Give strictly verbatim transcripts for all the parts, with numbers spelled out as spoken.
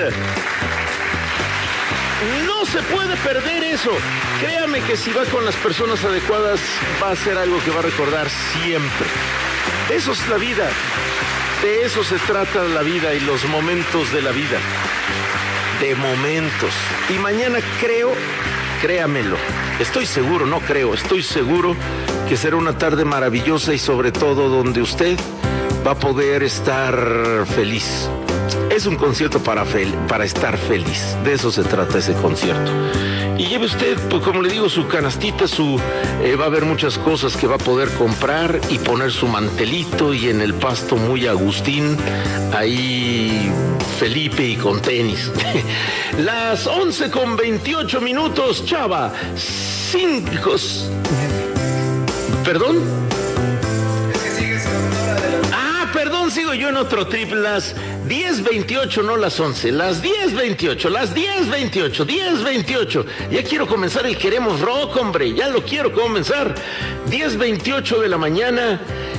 vida. No se puede perder eso. Créame que si va con las personas adecuadas, va a ser algo que va a recordar siempre. Eso es la vida. De eso se trata la vida y los momentos de la vida. De momentos. Y mañana creo, créamelo, estoy seguro, no creo, estoy seguro que será una tarde maravillosa y sobre todo donde usted va a poder estar feliz. Es un concierto para, fel- para estar feliz. De eso se trata ese concierto. Y lleve usted, pues, como le digo, su canastita, su eh, va a haber muchas cosas que va a poder comprar y poner su mantelito y en el pasto muy Agustín, ahí Felipe y con tenis. Las once con veintiocho minutos, Chava. Cinco... ¿Perdón? Perdón, sigo yo en otro trip, las diez veintiocho, no las once, las diez veintiocho, las diez veintiocho, diez veintiocho. Ya quiero comenzar el Queremos Rock, hombre, ya lo quiero comenzar. diez veintiocho de la mañana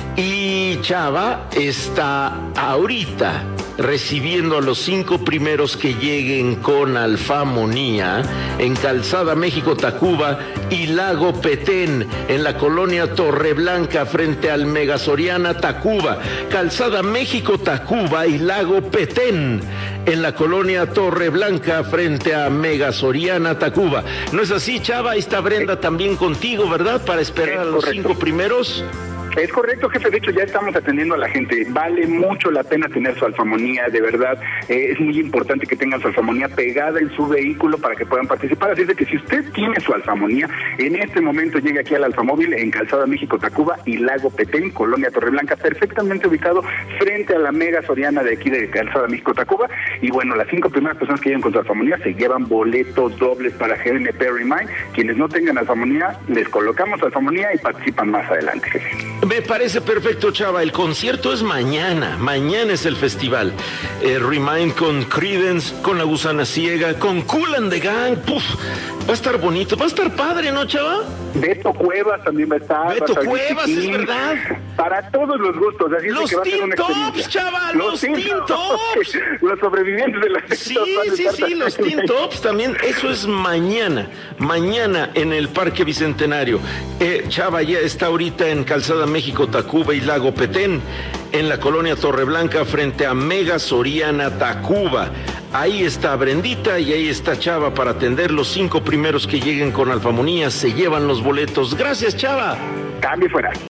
y Chava está ahorita recibiendo a los cinco primeros que lleguen con Alfamonía en Calzada México Tacuba y Lago Petén en la colonia Torreblanca frente al Mega Soriana Tacuba. Calzada México Tacuba y Lago Petén en la colonia Torreblanca frente a Mega Soriana Tacuba. ¿No es así, Chava? Ahí está Brenda también contigo, ¿verdad? Para esperar a los cinco primeros. Es correcto, jefe. De hecho, ya estamos atendiendo a la gente. Vale mucho la pena tener su alfamonía, de verdad. Eh, es muy importante que tengan su alfamonía pegada en su vehículo para que puedan participar. Así es de que si usted tiene su alfamonía, en este momento llegue aquí al Alfamóvil en Calzada México Tacuba y Lago Petén, Colonia Torreblanca, perfectamente ubicado frente a la Mega Soriana de aquí de Calzada México Tacuba. Y bueno, las cinco primeras personas que lleguen con su alfamonía se llevan boletos dobles para G M P Remind. Quienes no tengan alfamonía, les colocamos alfamonía y participan más adelante, jefe. Me parece perfecto, Chava. El concierto es mañana. Mañana es el festival. Eh, Remind con Creedence, con La Gusana Ciega, con Kool and the Gang. Puf, va a estar bonito. Va a estar padre, ¿no, Chava? Beto Cuevas también va a estar. Beto va a Cuevas, es verdad. Para todos los gustos. Así los es que va a ser una Tops, Chava, los, los Teen Tops. Los sobrevivientes de la Sí, sí, sí, los Teen Tops también. Eso es mañana. Mañana en el Parque Bicentenario. Eh, Chava ya está ahorita en Calzada México Tacuba y Lago Petén, en la colonia Torreblanca frente a Mega Soriana Tacuba. Ahí está Brendita y ahí está Chava para atender los cinco primeros que lleguen con alfamonía. Se llevan los boletos. Gracias, Chava. Cambio fuera.